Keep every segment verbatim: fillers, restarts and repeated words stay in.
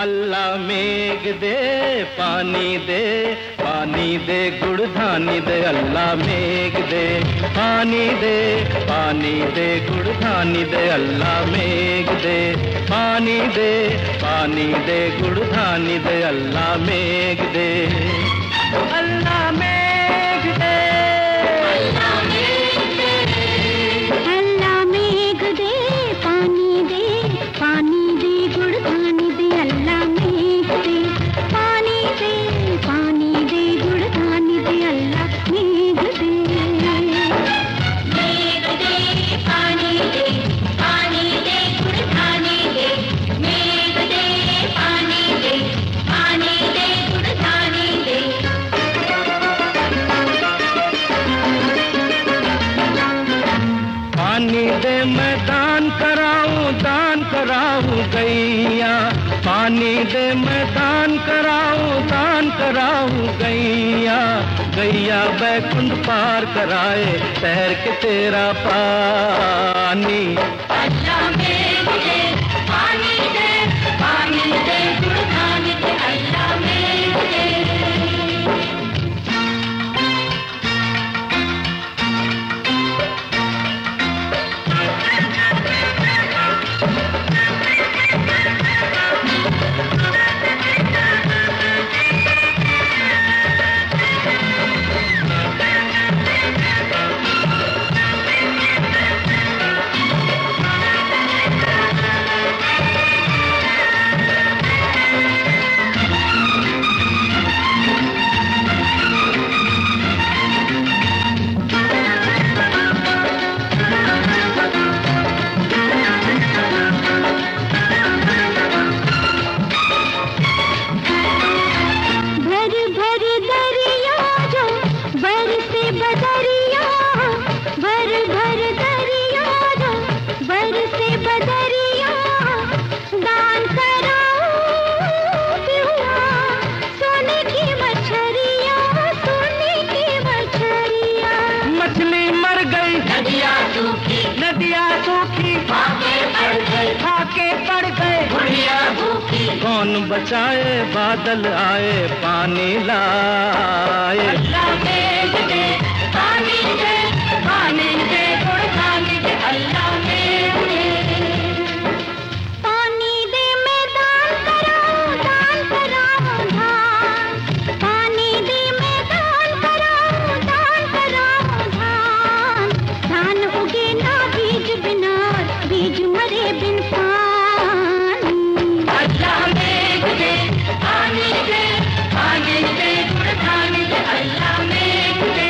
अल्लाह मेघ दे पानी दे, पानी दे गुड़ धानी दे। अल्लाह मेघ दे पानी दे, पानी दे गुड़ धानी दे। अल्लाह मेघ दे पानी दे, पानी दे गुड़ धानी दे। अल्लाह मेघ दे, अल्लाह मेघ दे, अल्लाह मेघ दे, अल्लाह मेघ दे पानी दे, पानी दे गुड़ धानी दे। अल्लाह मेघ दे पानी दे, पानी दे गुड़ धानी दे। अल्लाह मेघ दे, मेघ दे पानी दे, पानी दे गुड़ धानी दे। मेघ दे पानी दे, पानी दे गुड़ धानी दे। पानी दे मैं दान कराऊं, दान कराऊं गैया। पानी दे मैं दान कराऊं, दान कराऊं गैया। गैया बैकुंठ पार कराए तैर के तेरा पानी। अल्लाह मेघ दे पानी दे, पानी दे गुड़ धानी दे। अल्लाह मेघ दे, कौन बचाए बादल आए पानी लाए। अल्लाह मेघ दे पानी दे, पानी दे गुड़ धानी दे। अल्लाह मेघ दे पानी दे मैं दान कराऊं, दान कराऊं धान। पानी दे मैं दान कराऊं, दान कराऊं धान। धान उगे ना बीज बिना, बीज मरे बिन पानी। अल्लाह मेघ दे पानी दे, पानी दे गुड़ धानी दे। अल्लाह मेघ दे,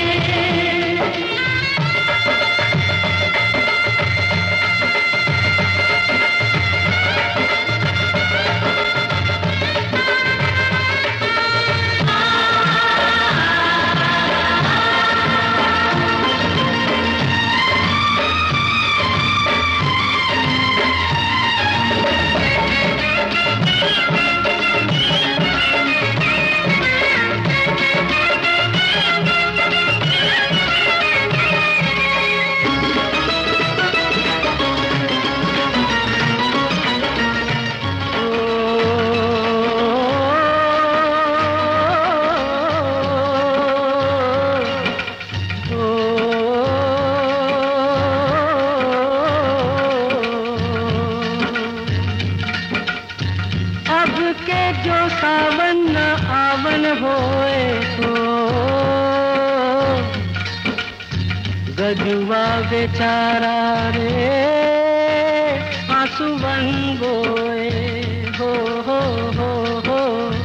के जो सावन न आवन होए तो गजुआ बेचारा रे आंसुवन बोए हो हो हो हो।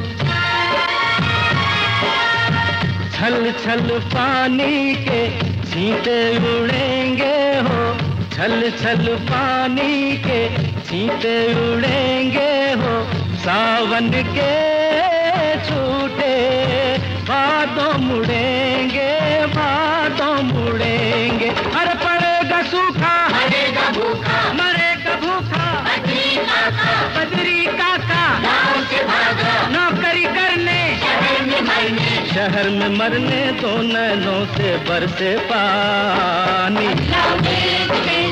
छल छल पानी के छींटे उड़ेंगे हो, छल छल पानी के छींटे उड़ेंगे हो। सावन के छूटे बादों मुड़ेंगे, बादों मुड़ेंगे। अरे पड़ेगा सूखा, मरेगा भूखा, मरेगा भूखा बद्री काका, बद्री काका गाँव से भागा, नौकरी करने शहर में मरने, शहर में मरने। दो नैनों से बरसे पानी। अल्लाह मेघ दे